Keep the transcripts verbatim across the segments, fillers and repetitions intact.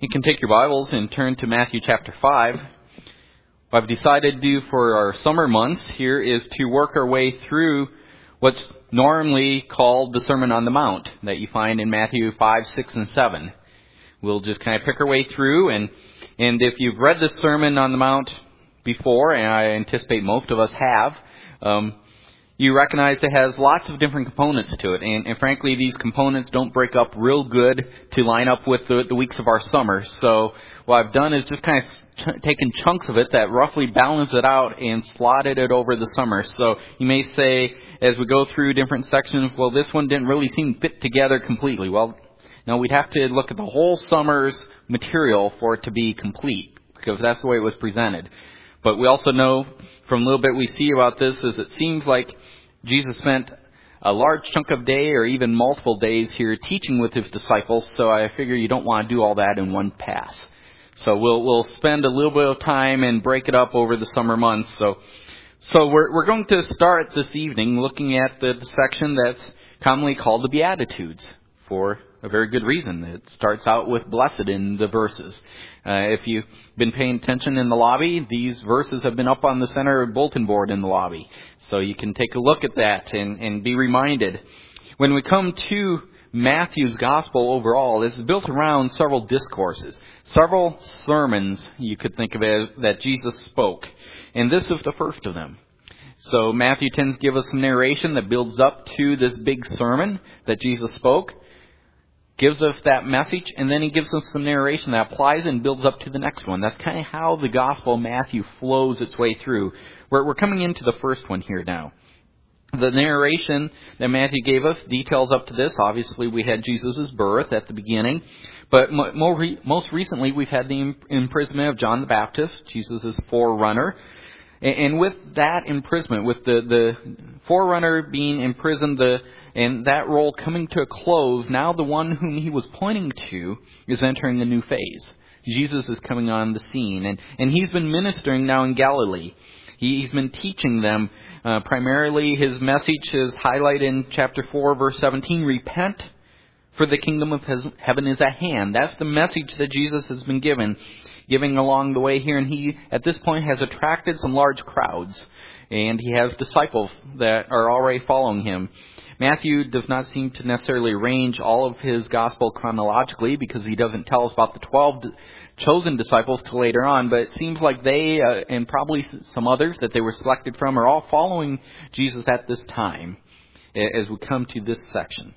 You can take your Bibles and turn to Matthew chapter five. What I've decided to do for our summer months here is to work our way through what's normally called the Sermon on the Mount that you find in Matthew five, six, and seven. We'll just kind of pick our way through, and and if you've read the Sermon on the Mount before, and I anticipate most of us have, um, you recognize it has lots of different components to it. And, and frankly, these components don't break up real good to line up with the, the weeks of our summer. So what I've done is just kind of ch- taken chunks of it that roughly balance it out and slotted it over the summer. So you may say, as we go through different sections, well, this one didn't really seem fit together completely. Well, no, we'd have to look at the whole summer's material for it to be complete, because that's the way it was presented. But we also know from a little bit we see about this is it seems like Jesus spent a large chunk of day or even multiple days here teaching with his disciples, so I figure you don't want to do all that in one pass. So we'll we'll spend a little bit of time and break it up over the summer months. So so we're we're going to start this evening looking at the, the section that's commonly called the Beatitudes for a very good reason. It starts out with blessed in the verses. Uh, if you've been paying attention in the lobby, these verses have been up on the center bulletin board in the lobby. So you can take a look at that and, and be reminded. When we come to Matthew's gospel overall, it's built around several discourses, several sermons you could think of as that Jesus spoke. And this is the first of them. So Matthew tends to give us some narration that builds up to this big sermon that Jesus spoke, gives us that message, and then he gives us some narration that applies and builds up to the next one. That's kind of how the Gospel of Matthew flows its way through. We're, we're coming into the first one here now. The narration that Matthew gave us details up to this. Obviously, we had Jesus' birth at the beginning, but more re- most recently, we've had the imprisonment of John the Baptist, Jesus' forerunner. And with that imprisonment, with the, the forerunner being imprisoned, the and that role coming to a close, now the one whom he was pointing to is entering a new phase. Jesus is coming on the scene, and, and he's been ministering now in Galilee. He, he's been teaching them. Uh, primarily, his message is highlighted in chapter four, verse seventeen, repent, for the kingdom of his, heaven is at hand. That's the message that Jesus has been given, giving along the way here. And he, at this point, has attracted some large crowds. And he has disciples that are already following him. Matthew does not seem to necessarily arrange all of his gospel chronologically, because he doesn't tell us about the twelve chosen disciples till later on. But it seems like they, uh, and probably some others that they were selected from, are all following Jesus at this time as we come to this section.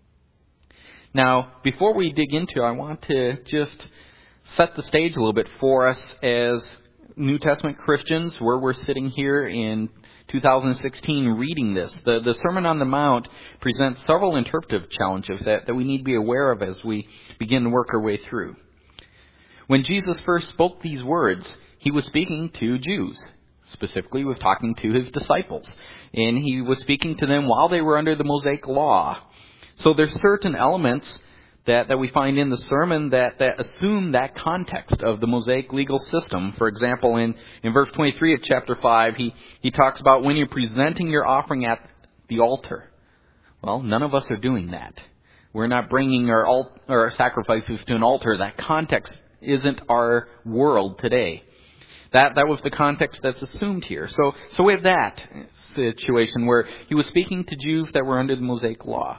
Now, before we dig into it, I want to just set the stage a little bit for us as New Testament Christians, where we're sitting here in two thousand sixteen reading this. The, the Sermon on the Mount presents several interpretive challenges that, that we need to be aware of as we begin to work our way through. When Jesus first spoke these words, he was speaking to Jews. Specifically, he was talking to his disciples. And he was speaking to them while they were under the Mosaic Law. So there's certain elements that, that we find in the sermon that, that assume that context of the Mosaic legal system. For example, in, in verse twenty-three of chapter five, he, he talks about when you're presenting your offering at the altar. Well, none of us are doing that. We're not bringing our, alt, our sacrifices to an altar. That context isn't our world today. That that was the context that's assumed here. So, so we have that situation where he was speaking to Jews that were under the Mosaic Law.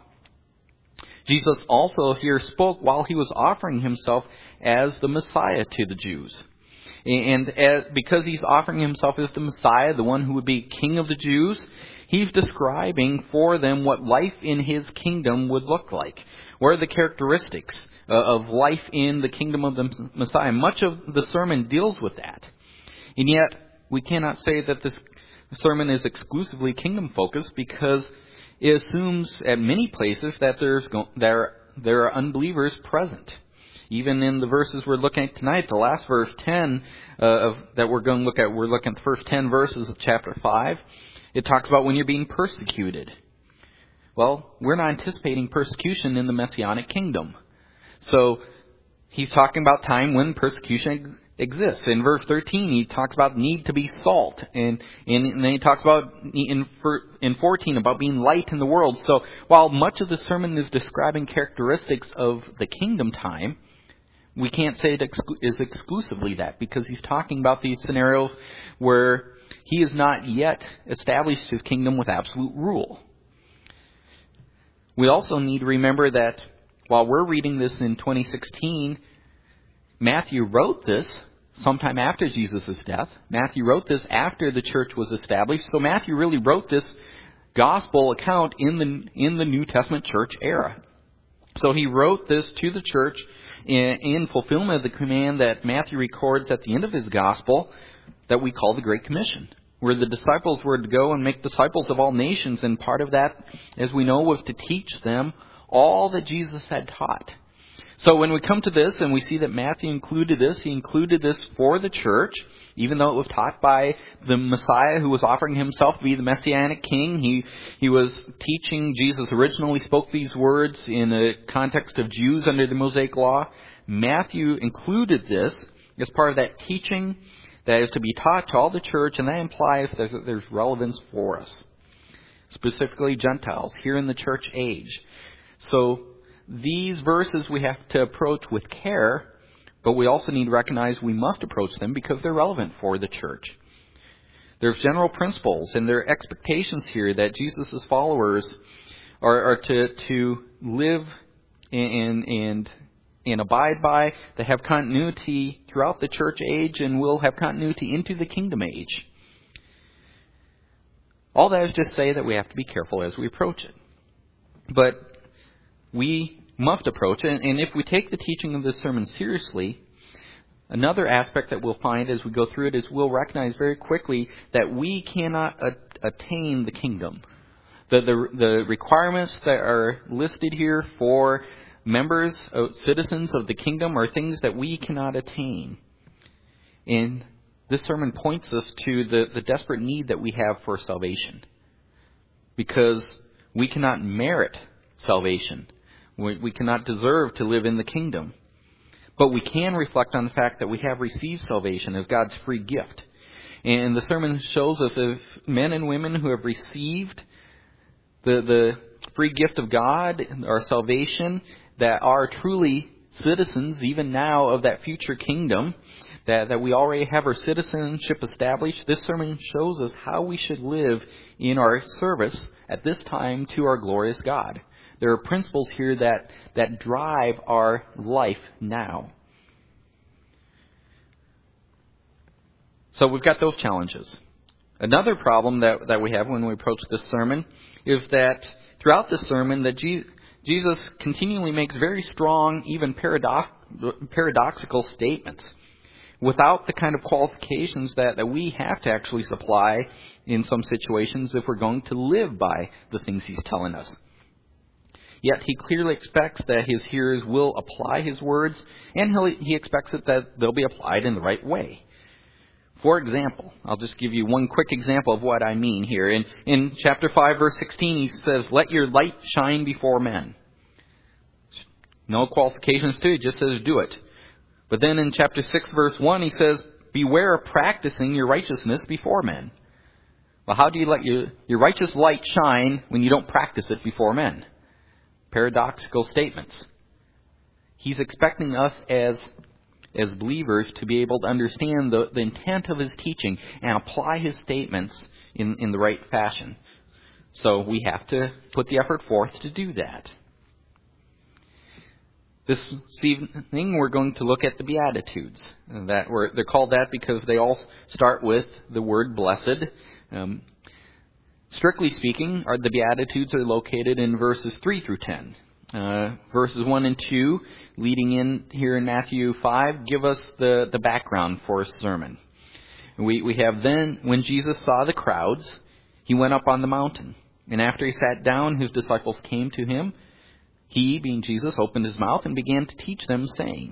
Jesus also here spoke while he was offering himself as the Messiah to the Jews. And as, because he's offering himself as the Messiah, the one who would be King of the Jews, he's describing for them what life in his kingdom would look like. What are the characteristics of life in the kingdom of the Messiah? Much of the sermon deals with that. And yet, we cannot say that this sermon is exclusively kingdom-focused, because it assumes at many places that there's there there are unbelievers present. Even in the verses we're looking at tonight, the last verse ten uh, of that we're going to look at, we're looking at the first ten verses of chapter five. It talks about when you're being persecuted. Well, we're not anticipating persecution in the Messianic kingdom. So he's talking about time when persecution exists. In verse thirteen, he talks about the need to be salt. And, and then he talks about in, in fourteen about being light in the world. So while much of the sermon is describing characteristics of the kingdom time, we can't say it exclu- is exclusively that, because he's talking about these scenarios where he has not yet established his kingdom with absolute rule. We also need to remember that while we're reading this in twenty sixteen, Matthew wrote this sometime after Jesus' death. Matthew wrote this after the church was established. So Matthew really wrote this gospel account in the in the New Testament church era. So he wrote this to the church in, in fulfillment of the command that Matthew records at the end of his gospel that we call the Great Commission, where the disciples were to go and make disciples of all nations. And part of that, as we know, was to teach them all that Jesus had taught. So when we come to this and we see that Matthew included this, he included this for the church, even though it was taught by the Messiah who was offering himself to be the Messianic King. He he was teaching, Jesus originally spoke these words in the context of Jews under the Mosaic Law. Matthew included this as part of that teaching that is to be taught to all the church, and that implies that there's relevance for us, specifically Gentiles here in the church age. So these verses we have to approach with care, but we also need to recognize we must approach them because they're relevant for the church. There's general principles and there are expectations here that Jesus' followers are, are to, to live and, and, and abide by, that have continuity throughout the church age and will have continuity into the kingdom age. All that is just say that we have to be careful as we approach it. But we must approach it, and if we take the teaching of this sermon seriously, another aspect that we'll find as we go through it is we'll recognize very quickly that we cannot a- attain the kingdom. The, the, the requirements that are listed here for members, uh, citizens of the kingdom, are things that we cannot attain. And this sermon points us to the, the desperate need that we have for salvation, because we cannot merit salvation. We, we cannot deserve to live in the kingdom. But we can reflect on the fact that we have received salvation as God's free gift. And the sermon shows us if men and women who have received the, the free gift of God, our salvation, that are truly citizens even now of that future kingdom, that, that we already have our citizenship established. This sermon shows us how we should live in our service at this time to our glorious God. There are principles here that, that drive our life now. So we've got those challenges. Another problem that, that we have when we approach this sermon is that throughout this sermon that Je- Jesus continually makes very strong, even paradox- paradoxical statements without the kind of qualifications that, that we have to actually supply in some situations if we're going to live by the things he's telling us. Yet he clearly expects that his hearers will apply his words, and he'll, he expects it that they'll be applied in the right way. For example, I'll just give you one quick example of what I mean here. In, in chapter five, verse sixteen, he says, "Let your light shine before men." No qualifications to it, just says do it. But then in chapter six, verse one, he says, "Beware of practicing your righteousness before men." Well, how do you let your, your righteous light shine when you don't practice it before men? Paradoxical statements. He's expecting us as as believers to be able to understand the, the intent of his teaching and apply his statements in, in the right fashion. So we have to put the effort forth to do that. This evening we're going to look at the Beatitudes. And that were, they're called that because they all start with the word blessed. Um, strictly speaking, our, the Beatitudes are located in verses three through ten. Uh, verses one and two, leading in here in Matthew five, give us the, the background for a sermon. We, we have then, when Jesus saw the crowds, he went up on the mountain. And after he sat down, his disciples came to him. He, being Jesus, opened his mouth and began to teach them, saying.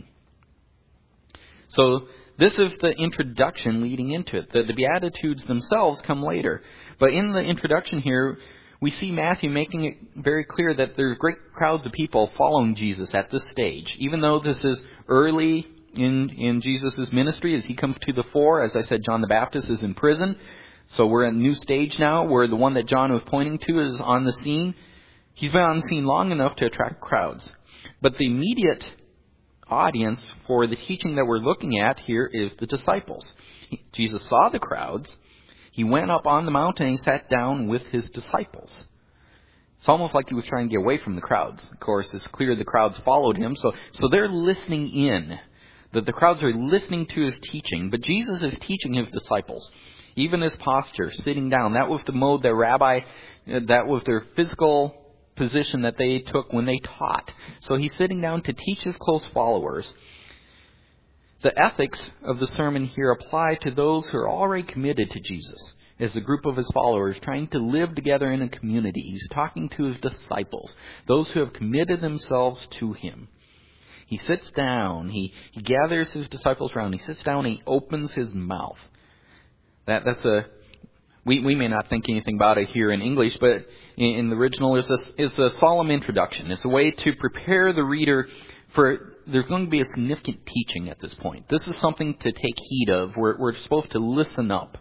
So this is the introduction leading into it. The, the Beatitudes themselves come later. But in the introduction here, we see Matthew making it very clear that there are great crowds of people following Jesus at this stage. Even though this is early in, in Jesus' ministry, as he comes to the fore, as I said, John the Baptist is in prison. So we're at a new stage now where the one that John was pointing to is on the scene. He's been on the scene long enough to attract crowds. But the immediate audience for the teaching that we're looking at here is the disciples. Jesus saw the crowds. He went up on the mountain and he sat down with his disciples. It's almost like he was trying to get away from the crowds. Of course, it's clear the crowds followed him, so, so they're listening in. That the crowds are listening to his teaching, but Jesus is teaching his disciples. Even his posture, sitting down, that was the mode that rabbi, that was their physical position that they took when they taught. So he's sitting down to teach his close followers. The ethics of the sermon here apply to those who are already committed to Jesus as a group of his followers, trying to live together in a community. He's talking to his disciples, those who have committed themselves to him. He sits down, he, he gathers his disciples around, he sits down and he opens his mouth. That That's a... We, we may not think anything about it here in English, but in, in the original is a, is a solemn introduction. It's a way to prepare the reader for, there's going to be a significant teaching at this point. This is something to take heed of. We're, we're supposed to listen up.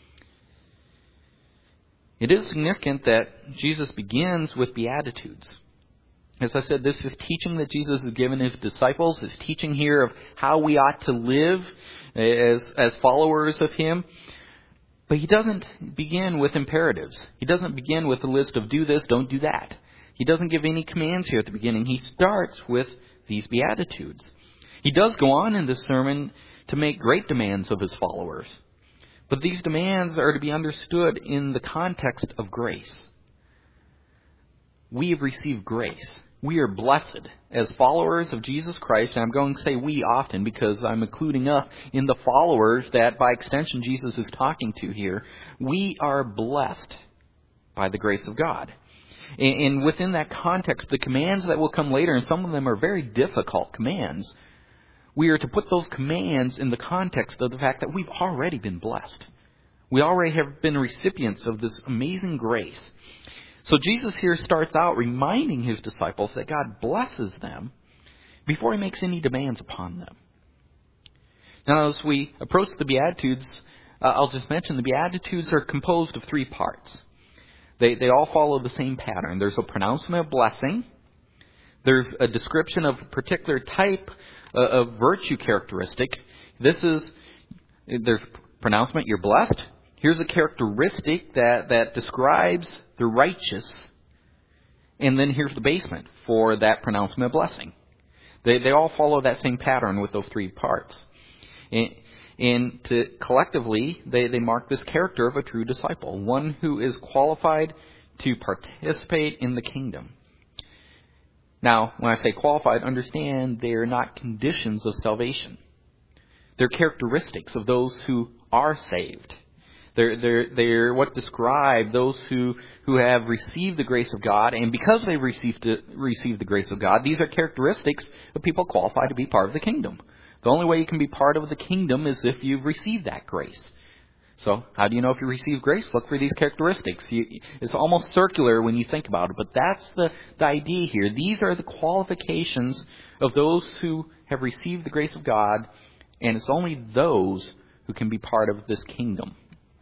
It is significant that Jesus begins with Beatitudes. As I said, this is teaching that Jesus has given his disciples. It's teaching here of how we ought to live as, as followers of him. But he doesn't begin with imperatives. He doesn't begin with a list of do this, don't do that. He doesn't give any commands here at the beginning. He starts with these Beatitudes. He does go on in this sermon to make great demands of his followers. But these demands are to be understood in the context of grace. We have received grace. We are blessed as followers of Jesus Christ. And I'm going to say we often because I'm including us in the followers that by extension Jesus is talking to here. We are blessed by the grace of God. And within that context, the commands that will come later, and some of them are very difficult commands, we are to put those commands in the context of the fact that we've already been blessed. We already have been recipients of this amazing grace. So Jesus here starts out reminding his disciples that God blesses them before he makes any demands upon them. Now, as we approach the Beatitudes, uh, I'll just mention the Beatitudes are composed of three parts. They, they all follow the same pattern. There's a pronouncement of blessing. There's a description of a particular type uh, of virtue characteristic. This is, there's pronouncement, you're blessed. Here's a characteristic that, that describes the righteous. And then here's the basement for that pronouncement of blessing. They, they all follow that same pattern with those three parts. And, and to, collectively, they, they mark this character of a true disciple, one who is qualified to participate in the kingdom. Now, when I say qualified, understand they are not conditions of salvation. They're characteristics of those who are saved. They're, they're, they're what describe those who, who have received the grace of God. And because they've received, it, received the grace of God, these are characteristics of people qualified to be part of the kingdom. The only way you can be part of the kingdom is if you've received that grace. So how do you know if you receive grace? Look for these characteristics. You, it's almost circular when you think about it, but that's the, the idea here. These are the qualifications of those who have received the grace of God, and it's only those who can be part of this kingdom.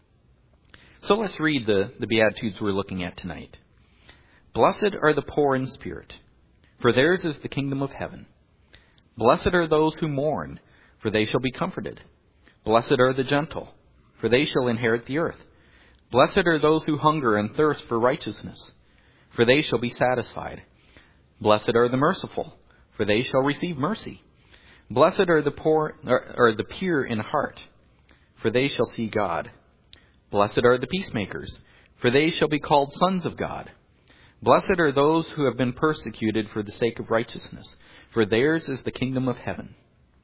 So let's read the, the Beatitudes we're looking at tonight. Blessed are the poor in spirit, for theirs is the kingdom of heaven. Blessed are those who mourn, for they shall be comforted. Blessed are the gentle, for they shall inherit the earth. Blessed are those who hunger and thirst for righteousness, for they shall be satisfied. Blessed are the merciful, for they shall receive mercy. Blessed are the poor, or, or the pure in heart, for they shall see God. Blessed are the peacemakers, for they shall be called sons of God. Blessed are those who have been persecuted for the sake of righteousness, for theirs is the kingdom of heaven.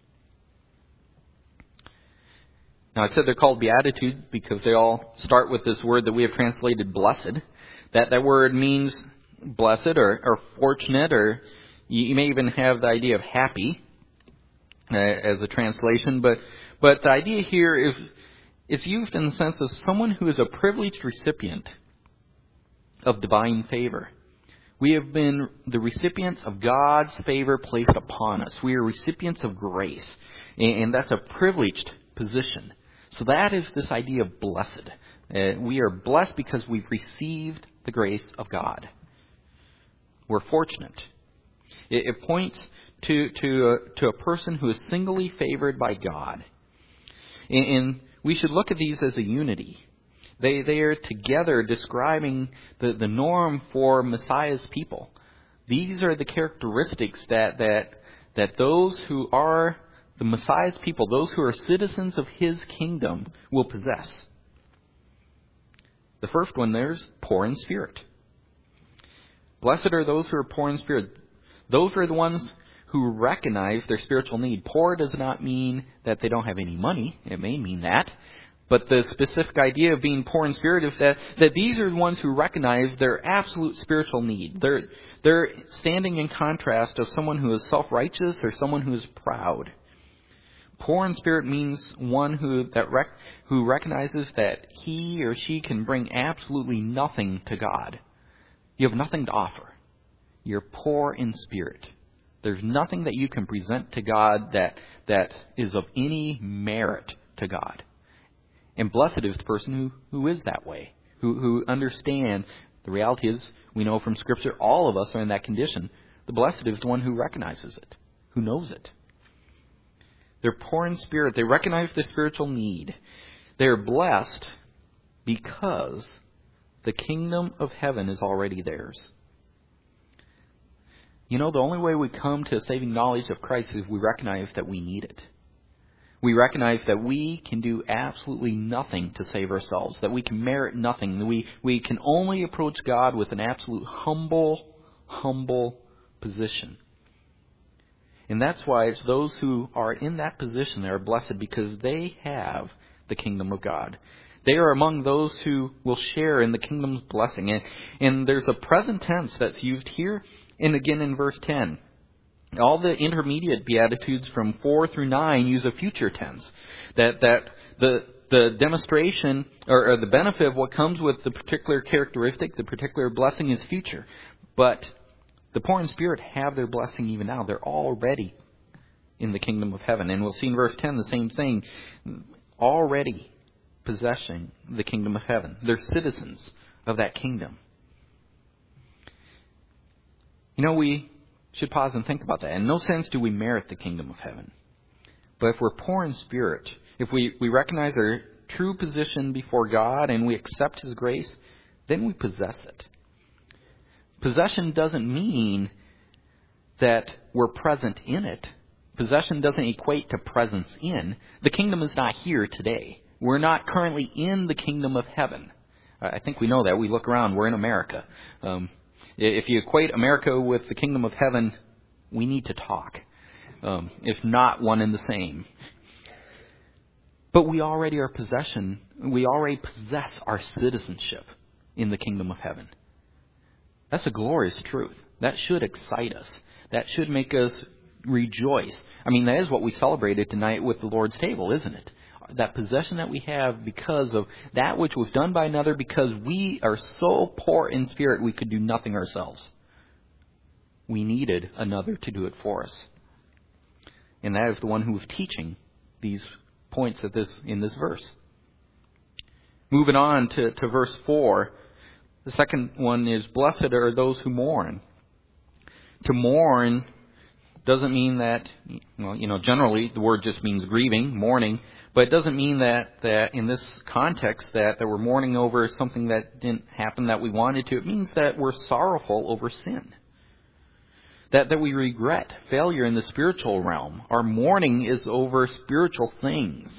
Now, I said they're called Beatitudes because they all start with this word that we have translated blessed. That, that word means blessed or, or fortunate, or you, you may even have the idea of happy uh, as a translation. But, but the idea here is it's used in the sense of someone who is a privileged recipient of divine favor. We have been the recipients of God's favor placed upon us. We are recipients of grace, and that's a privileged position. So that is this idea of blessed. Uh, we are blessed because we've received the grace of God. We're fortunate. It, it points to to a, to a person who is singly favored by God. And, and we should look at these as a unity. They they are together describing the, the norm for Messiah's people. These are the characteristics that that that those who are the Messiah's people, those who are citizens of His kingdom, will possess. The first one there's poor in spirit. Blessed are those who are poor in spirit. Those are the ones who recognize their spiritual need. Poor does not mean that they don't have any money. It may mean that. But the specific idea of being poor in spirit is that, that these are the ones who recognize their absolute spiritual need. They're, they're standing in contrast of someone who is self-righteous or someone who is proud. Poor in spirit means one who that rec, who recognizes that he or she can bring absolutely nothing to God. You have nothing to offer. You're poor in spirit. There's nothing that you can present to God that that is of any merit to God. And blessed is the person who, who is that way, who, who understands. The reality is, we know from Scripture, all of us are in that condition. The blessed is the one who recognizes it, who knows it. They're poor in spirit. They recognize their spiritual need. They're blessed because the kingdom of heaven is already theirs. You know, the only way we come to a saving knowledge of Christ is we recognize that we need it. We recognize that we can do absolutely nothing to save ourselves, that we can merit nothing, that we, we can only approach God with an absolute humble, humble position. And that's why it's those who are in that position that are blessed, because they have the kingdom of God. They are among those who will share in the kingdom's blessing. And, and there's a present tense that's used here and again in verse ten. All the intermediate Beatitudes from four through nine use a future tense. That that the the demonstration or, or the benefit of what comes with the particular characteristic, the particular blessing, is future. But the poor in spirit have their blessing even now. They're already in the kingdom of heaven. And we'll see in verse ten the same thing. Already possessing the kingdom of heaven. They're citizens of that kingdom. You know, we should pause and think about that. In no sense do we merit the kingdom of heaven. But if we're poor in spirit, if we, we recognize our true position before God and we accept His grace, then we possess it. Possession doesn't mean that we're present in it. Possession doesn't equate to presence in. The kingdom is not here today. We're not currently in the kingdom of heaven. I think we know that. We look around. We're in America. Um, if you equate America with the kingdom of heaven, we need to talk. Um, if not one and the same. But we already are possession. We already possess our citizenship in the kingdom of heaven. That's a glorious truth. That should excite us. That should make us rejoice. I mean, that is what we celebrated tonight with the Lord's table, isn't it? That possession that we have because of that which was done by another, because we are so poor in spirit we could do nothing ourselves. We needed another to do it for us. And that is the one who was teaching these points at this in this verse. Moving on to, to verse four. The second one is, blessed are those who mourn. To mourn doesn't mean that, well, you know, generally the word just means grieving, mourning, but it doesn't mean that, that in this context that, that we're mourning over something that didn't happen that we wanted to. It means that we're sorrowful over sin. That, that we regret failure in the spiritual realm. Our mourning is over spiritual things.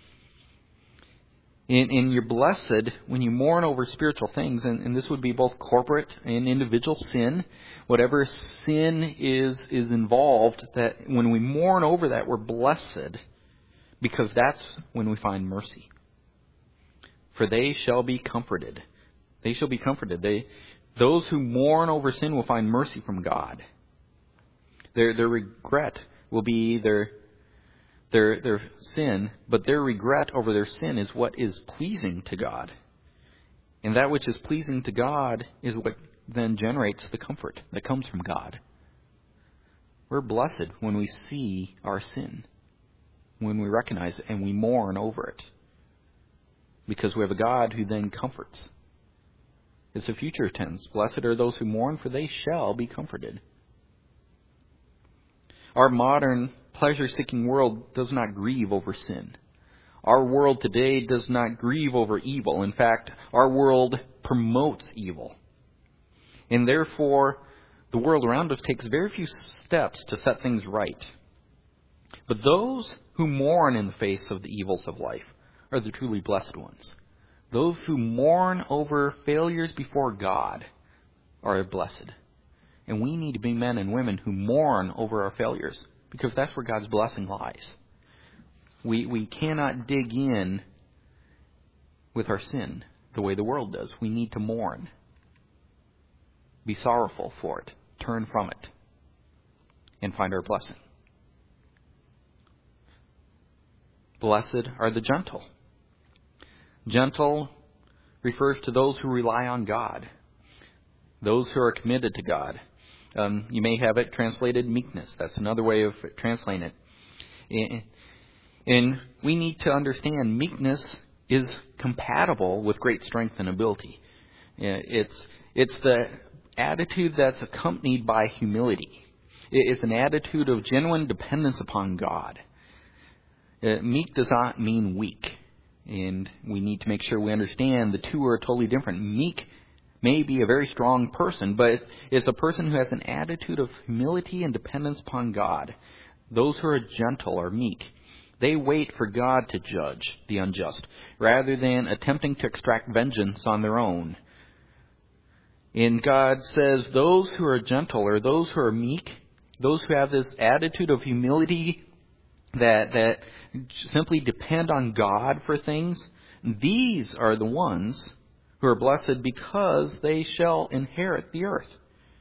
In, in your blessed, when you mourn over spiritual things, and, and this would be both corporate and individual sin, whatever sin is is involved, that when we mourn over that, we're blessed, because that's when we find mercy. For they shall be comforted. They shall be comforted. They, those who mourn over sin will find mercy from God. Their their regret will be their Their their sin, but their regret over their sin is what is pleasing to God. And that which is pleasing to God is what then generates the comfort that comes from God. We're blessed when we see our sin, when we recognize it and we mourn over it, because we have a God who then comforts. It's a future tense. Blessed are those who mourn, for they shall be comforted. Our modern pleasure-seeking world does not grieve over sin. Our world today does not grieve over evil. In fact, our world promotes evil. And therefore, the world around us takes very few steps to set things right. But those who mourn in the face of the evils of life are the truly blessed ones. Those who mourn over failures before God are blessed. And we need to be men and women who mourn over our failures, because that's where God's blessing lies. We we cannot dig in with our sin the way the world does. We need to mourn. Be sorrowful for it. Turn from it. And find our blessing. Blessed are the gentle. Gentle refers to those who rely on God. Those who are committed to God. Um, you may have it translated meekness. That's another way of translating it. And we need to understand meekness is compatible with great strength and ability. It's it's the attitude that's accompanied by humility. It's an attitude of genuine dependence upon God. Uh, meek does not mean weak. And we need to make sure we understand the two are totally different. Meek may be a very strong person, but it's, it's a person who has an attitude of humility and dependence upon God. Those who are gentle are meek. They wait for God to judge the unjust, rather than attempting to extract vengeance on their own. And God says those who are gentle, or those who are meek, those who have this attitude of humility that that simply depend on God for things, these are the ones who are blessed, because they shall inherit the earth.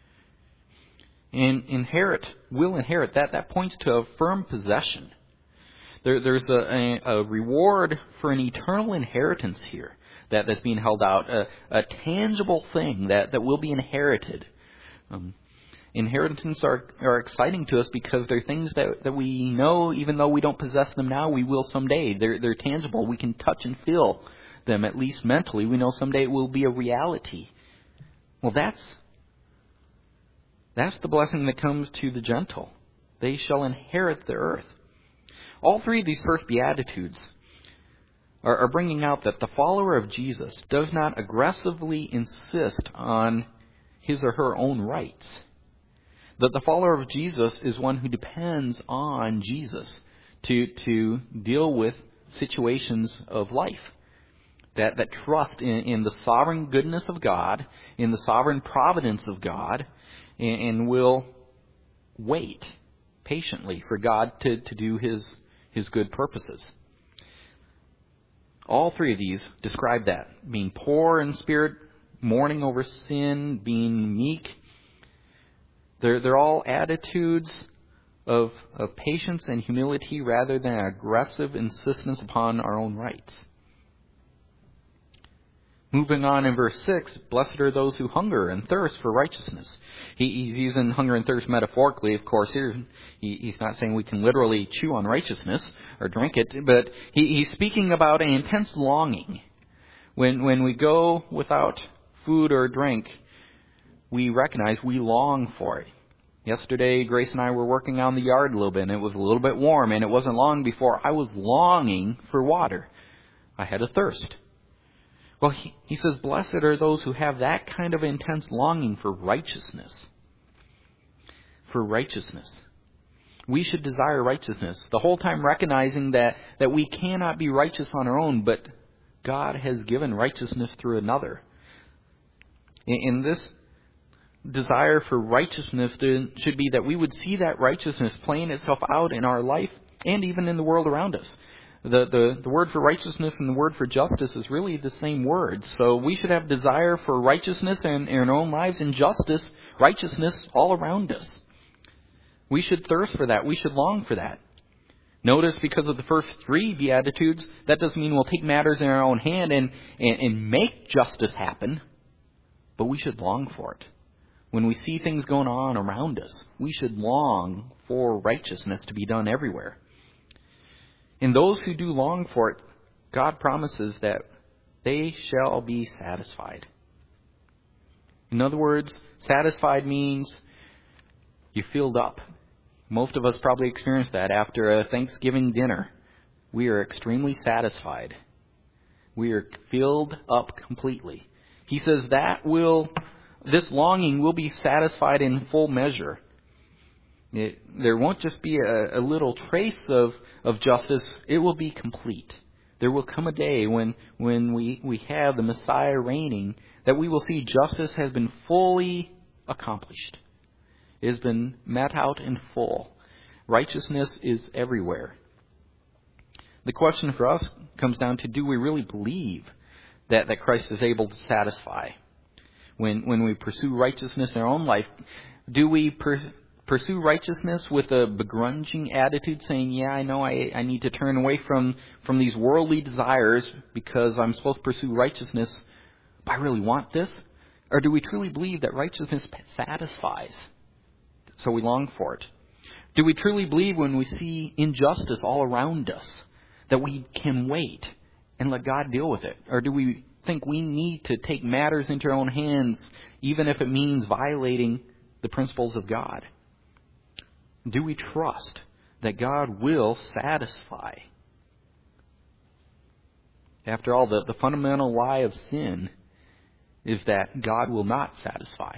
And inherit, will inherit, that, that points to a firm possession. There, there's a, a, a reward for an eternal inheritance here that, that's being held out, a, a tangible thing that, that will be inherited. Um, inheritance are, are exciting to us because they're things that, that we know, even though we don't possess them now, we will someday. They're, they're tangible. We can touch and feel them, at least mentally. We know someday it will be a reality. Well, that's that's the blessing that comes to the gentle. They shall inherit the earth. All three of these first Beatitudes are, are bringing out that the follower of Jesus does not aggressively insist on his or her own rights. That the follower of Jesus is one who depends on Jesus to, to deal with situations of life. That, that trust in, in the sovereign goodness of God, in the sovereign providence of God, and, and will wait patiently for God to, to do His, His good purposes. All three of these describe that. Being poor in spirit, mourning over sin, being meek. They're, they're all attitudes of, of patience and humility rather than aggressive insistence upon our own rights. Moving on in verse six, blessed are those who hunger and thirst for righteousness. He, he's using hunger and thirst metaphorically, of course. Here, he, he's not saying we can literally chew on righteousness or drink it, but he, he's speaking about an intense longing. When, when we go without food or drink, we recognize we long for it. Yesterday, Grace and I were working out in the yard a little bit, and it was a little bit warm, and it wasn't long before I was longing for water. I had a thirst. Well, he, he says, blessed are those who have that kind of intense longing for righteousness. For righteousness. We should desire righteousness, the whole time recognizing that, that we cannot be righteous on our own, but God has given righteousness through another. In, in this desire for righteousness should be that we would see that righteousness playing itself out in our life and even in the world around us. The, the, the word for righteousness and the word for justice is really the same word. So we should have desire for righteousness in, in our own lives and justice, righteousness all around us. We should thirst for that. We should long for that. Notice because of the first three Beatitudes, that doesn't mean we'll take matters in our own hand and, and, and make justice happen. But we should long for it. When we see things going on around us, we should long for righteousness to be done everywhere. And those who do long for it, God promises that they shall be satisfied. In other words, satisfied means you filled up. Most of us probably experience that after a Thanksgiving dinner. We are extremely satisfied. We are filled up completely. He says that will, this longing will be satisfied in full measure. It, there won't just be a, a little trace of, of justice. It will be complete. There will come a day when, when we, we have the Messiah reigning that we will see justice has been fully accomplished. It has been met out in full. Righteousness is everywhere. The question for us comes down to, do we really believe that, that Christ is able to satisfy? When, when we pursue righteousness in our own life, do we per, pursue righteousness with a begrudging attitude, saying, yeah, I know I, I need to turn away from, from these worldly desires because I'm supposed to pursue righteousness, but I really want this? Or do we truly believe that righteousness satisfies, so we long for it? Do we truly believe when we see injustice all around us that we can wait and let God deal with it? Or do we think we need to take matters into our own hands, even if it means violating the principles of God? Do we trust that God will satisfy? After all, the, the fundamental lie of sin is that God will not satisfy.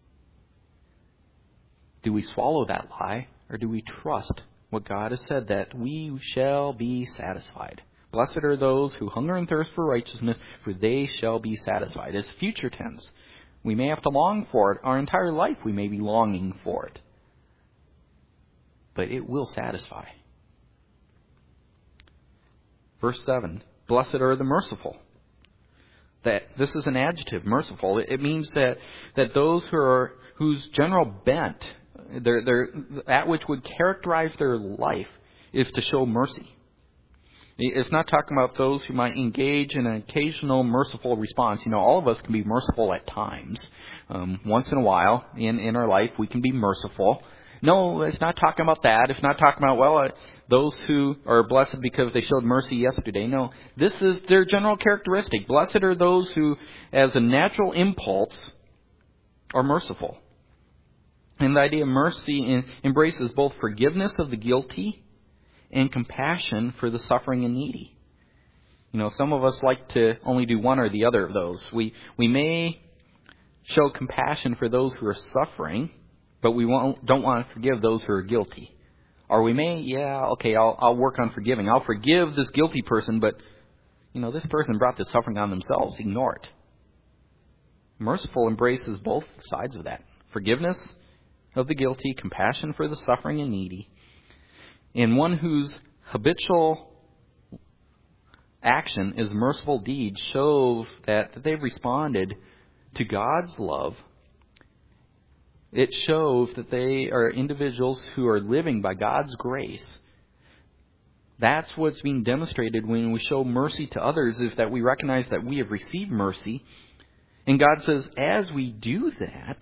Do we swallow that lie, or do we trust what God has said, that we shall be satisfied? Blessed are those who hunger and thirst for righteousness, for they shall be satisfied. It's future tense. We may have to long for it. Our entire life we may be longing for it. But it will satisfy. Verse seven, blessed are the merciful. That this is an adjective, merciful. It means that, that those who are whose general bent, their, their, that which would characterize their life, is to show mercy. It's not talking about those who might engage in an occasional merciful response. You know, all of us can be merciful at times. Um, once in a while in, in our life, we can be merciful. No, it's not talking about that. It's not talking about, well, uh, those who are blessed because they showed mercy yesterday. No, this is their general characteristic. Blessed are those who, as a natural impulse, are merciful. And the idea of mercy in, embraces both forgiveness of the guilty and compassion for the suffering and needy. You know, some of us like to only do one or the other of those. We we may show compassion for those who are suffering, but we won't, don't want to forgive those who are guilty. Or we may, yeah, okay, I'll I'll work on forgiving. I'll forgive this guilty person, but, you know, this person brought this suffering on themselves. Ignore it. Merciful embraces both sides of that. Forgiveness of the guilty, compassion for the suffering and needy. And one whose habitual action is merciful deed shows that, that they've responded to God's love. It shows that they are individuals who are living by God's grace. That's what's being demonstrated when we show mercy to others, is that we recognize that we have received mercy. And God says, as we do that,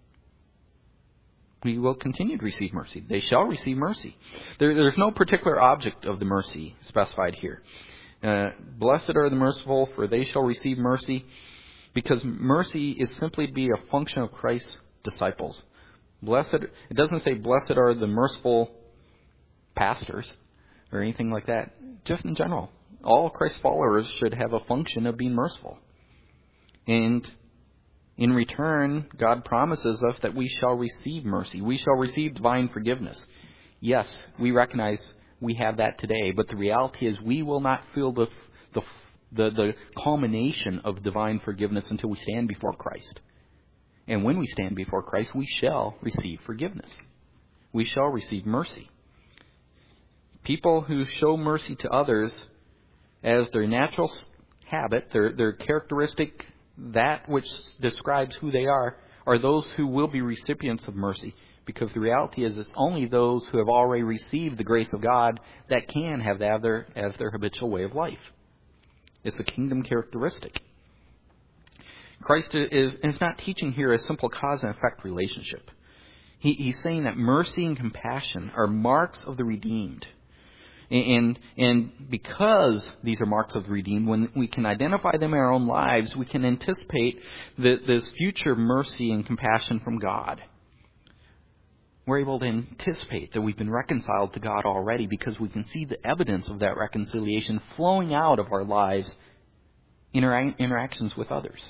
we will continue to receive mercy. They shall receive mercy. There, there's no particular object of the mercy specified here. Uh, Blessed are the merciful, for they shall receive mercy. Because mercy is simply to be a function of Christ's disciples. Blessed, it doesn't say blessed are the merciful pastors or anything like that. Just in general, all Christ's followers should have a function of being merciful. And in return, God promises us that we shall receive mercy. We shall receive divine forgiveness. Yes, we recognize we have that today, but the reality is we will not feel the the the, the culmination of divine forgiveness until we stand before Christ. And when we stand before Christ, we shall receive forgiveness. We shall receive mercy. People who show mercy to others as their natural habit, their, their characteristic, that which describes who they are, are those who will be recipients of mercy. Because the reality is it's only those who have already received the grace of God that can have that as their, as their habitual way of life. It's a kingdom characteristic. Christ is, is not teaching here a simple cause and effect relationship. He, he's saying that mercy and compassion are marks of the redeemed. And, and because these are marks of the redeemed, when we can identify them in our own lives, we can anticipate the, this future mercy and compassion from God. We're able to anticipate that we've been reconciled to God already because we can see the evidence of that reconciliation flowing out of our lives in our interactions with others.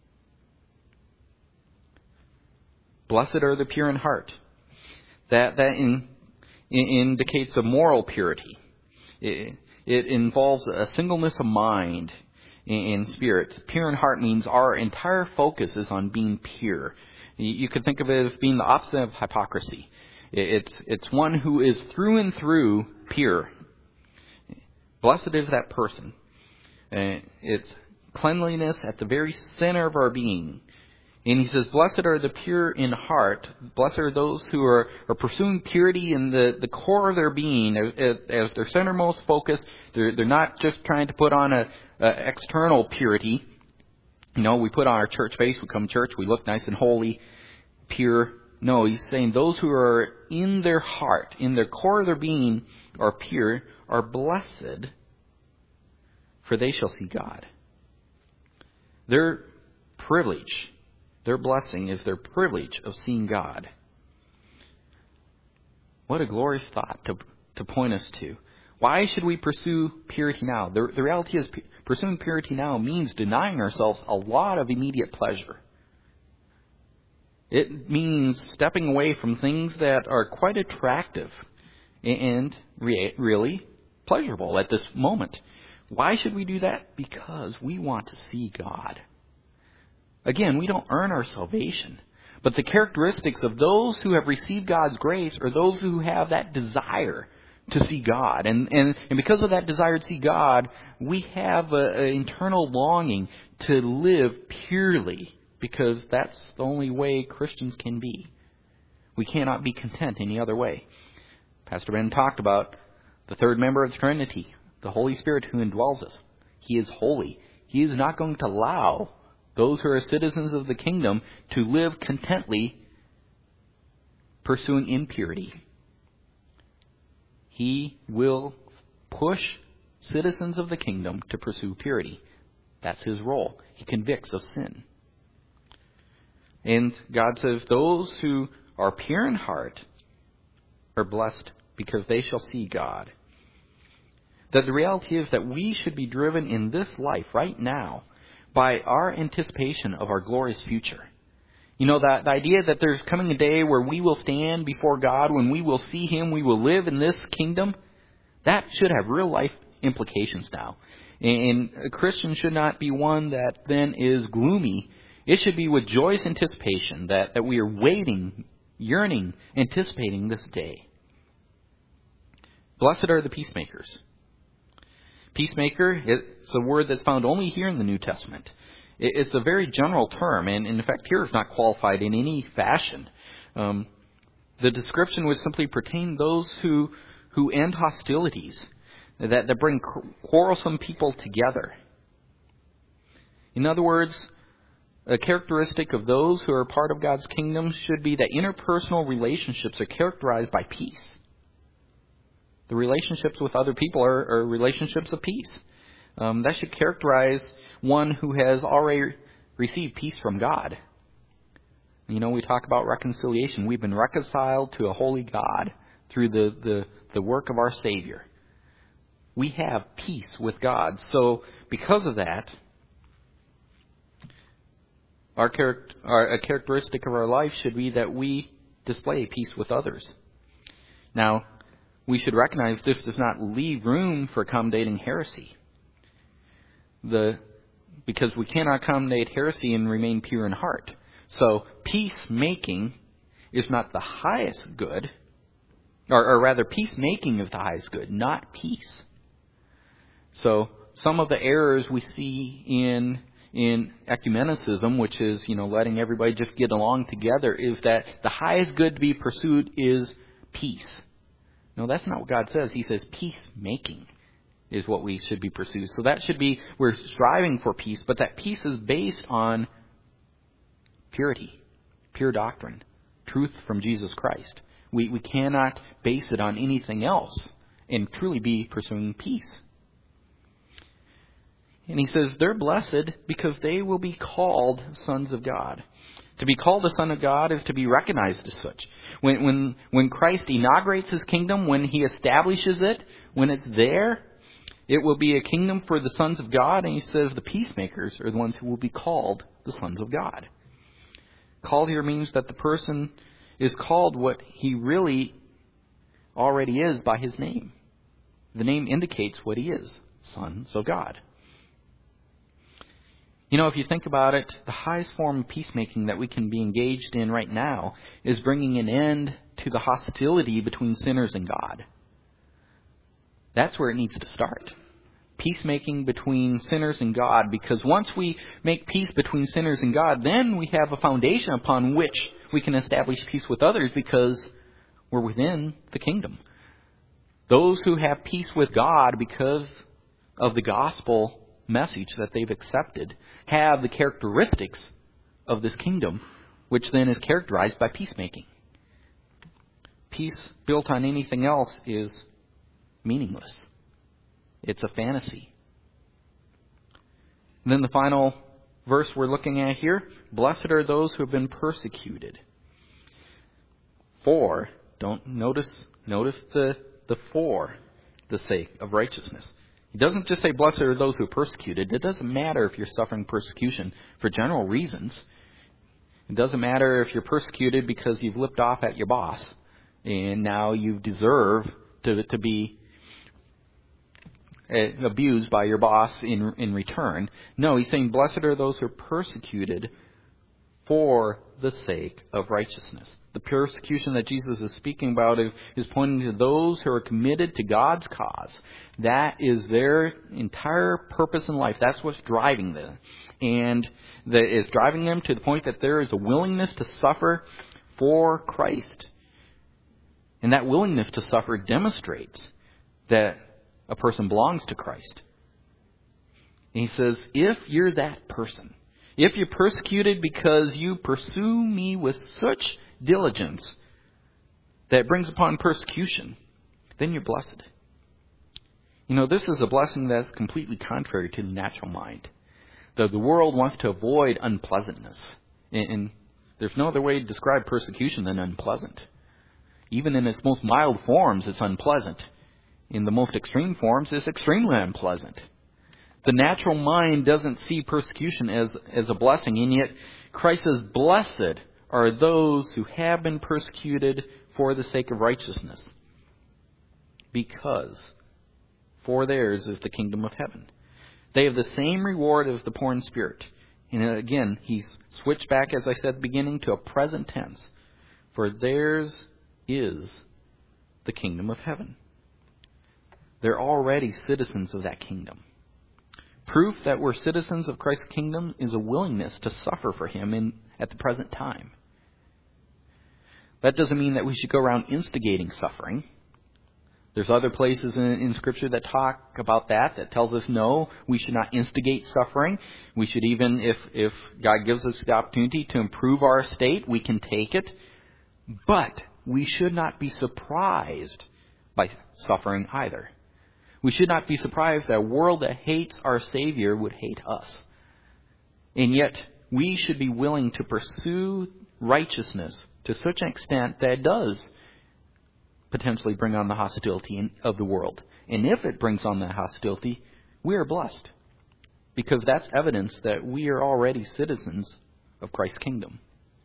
Blessed are the pure in heart. That that in, in, indicates a moral purity. It, it involves a singleness of mind and spirit. Pure in heart means our entire focus is on being pure. You could think of it as being the opposite of hypocrisy. It's it's one who is through and through pure. Blessed is that person. It's cleanliness at the very center of our being. And he says, blessed are the pure in heart. Blessed are those who are, are pursuing purity in the, the core of their being as, as their centermost focus. They're, they're not just trying to put on a, a external purity. You know, we put on our church face, we come to church, we look nice and holy, pure. No, he's saying those who are in their heart, in their core of their being, are pure, are blessed, for they shall see God. Their privilege, their blessing is their privilege of seeing God. What a glorious thought to, to point us to. Why should we pursue purity now? The, the reality is, pursuing purity now means denying ourselves a lot of immediate pleasure. It means stepping away from things that are quite attractive and re- really pleasurable at this moment. Why should we do that? Because we want to see God. Again, we don't earn our salvation. But the characteristics of those who have received God's grace are those who have that desire to see God. And, and, and because of that desire to see God, we have an internal longing to live purely, because that's the only way Christians can be. We cannot be content any other way. Pastor Ben talked about the third member of the Trinity, the Holy Spirit who indwells us. He is holy. He is not going to allow those who are citizens of the kingdom to live contently pursuing impurity. He will push citizens of the kingdom to pursue purity. That's his role. He convicts of sin. And God says, those who are pure in heart are blessed because they shall see God. That the reality is that we should be driven in this life right now by our anticipation of our glorious future. You know, that the idea that there's coming a day where we will stand before God, when we will see Him, we will live in this kingdom, that should have real life implications now. And a Christian should not be one that then is gloomy. It should be with joyous anticipation that, that we are waiting, yearning, anticipating this day. Blessed are the peacemakers. Peacemaker, it's a word that's found only here in the New Testament. It's a very general term, and in fact here it's not qualified in any fashion. Um, the description would simply pertain those who who end hostilities, that, that bring quarrelsome people together. In other words, a characteristic of those who are part of God's kingdom should be that interpersonal relationships are characterized by peace. The relationships with other people are, are relationships of peace. Um, that should characterize one who has already received peace from God. You know, we talk about reconciliation. We've been reconciled to a holy God through the, the, the work of our Savior. We have peace with God. So because of that, our, charac- our a characteristic of our life should be that we display peace with others. Now, we should recognize this does not leave room for accommodating heresy. The because we cannot accommodate heresy and remain pure in heart. So peacemaking is not the highest good, or, or rather peacemaking is the highest good, not peace. So some of the errors we see in in ecumenicism, which is, you know, letting everybody just get along together, is that the highest good to be pursued is peace. No, that's not what God says. He says peacemaking is what we should be pursued. So that should be, we're striving for peace, but that peace is based on purity, pure doctrine, truth from Jesus Christ. We we cannot base it on anything else and truly be pursuing peace. And he says they're blessed because they will be called sons of God. To be called a son of God is to be recognized as such. When, when, when Christ inaugurates his kingdom, when he establishes it, when it's there, it will be a kingdom for the sons of God. And he says the peacemakers are the ones who will be called the sons of God. Called here means that the person is called what he really already is by his name. The name indicates what he is, sons of God. You know, if you think about it, the highest form of peacemaking that we can be engaged in right now is bringing an end to the hostility between sinners and God. That's where it needs to start. Peacemaking between sinners and God, because once we make peace between sinners and God, then we have a foundation upon which we can establish peace with others because we're within the kingdom. Those who have peace with God because of the gospel message that they've accepted have the characteristics of this kingdom, which then is characterized by peacemaking. Peace built on anything else is meaningless. It's a fantasy. And then the final verse we're looking at here, blessed are those who have been persecuted. For, don't notice, notice the, the for the sake of righteousness. He doesn't just say, blessed are those who are persecuted. It doesn't matter if you're suffering persecution for general reasons. It doesn't matter if you're persecuted because you've lipped off at your boss and now you deserve to, to be abused by your boss in, in return. No, he's saying, blessed are those who are persecuted for the sake of righteousness. The persecution that Jesus is speaking about is, is pointing to those who are committed to God's cause. That is their entire purpose in life. That's what's driving them. And that is driving them to the point that there is a willingness to suffer for Christ. And that willingness to suffer demonstrates that a person belongs to Christ. And he says, if you're that person, if you're persecuted because you pursue me with such diligence that brings upon persecution, then you're blessed. You know, this is a blessing that's completely contrary to the natural mind. The, the world wants to avoid unpleasantness. And, and there's no other way to describe persecution than unpleasant. Even in its most mild forms, it's unpleasant. In the most extreme forms, it's extremely unpleasant. The natural mind doesn't see persecution as, as a blessing, and yet Christ says, blessed are those who have been persecuted for the sake of righteousness, because for theirs is the kingdom of heaven. They have the same reward as the poor in spirit. And again, he's switched back, as I said at the beginning, to a present tense. For theirs is the kingdom of heaven. They're already citizens of that kingdom. Proof that we're citizens of Christ's kingdom is a willingness to suffer for him in, at the present time. That doesn't mean that we should go around instigating suffering. There's other places in, in Scripture that talk about that, that tells us no, we should not instigate suffering. We should even, if, if God gives us the opportunity to improve our state, we can take it. But we should not be surprised by suffering either. We should not be surprised that a world that hates our Savior would hate us. And yet, we should be willing to pursue righteousness to such an extent that it does potentially bring on the hostility of the world. And if it brings on that hostility, we are blessed. Because that's evidence that we are already citizens of Christ's kingdom.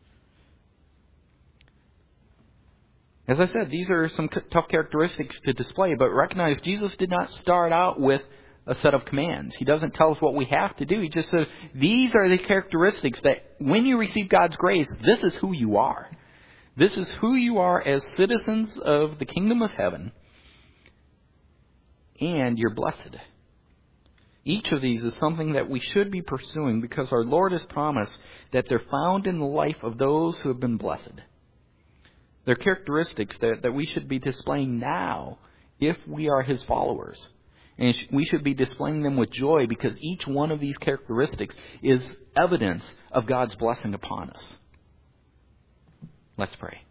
As I said, these are some tough characteristics to display, but recognize Jesus did not start out with a set of commands. He doesn't tell us what we have to do. He just says, these are the characteristics that when you receive God's grace, this is who you are. This is who you are as citizens of the kingdom of heaven. And you're blessed. Each of these is something that we should be pursuing because our Lord has promised that they're found in the life of those who have been blessed. They're characteristics that, that we should be displaying now if we are His followers. And we should be displaying them with joy because each one of these characteristics is evidence of God's blessing upon us. Let's pray.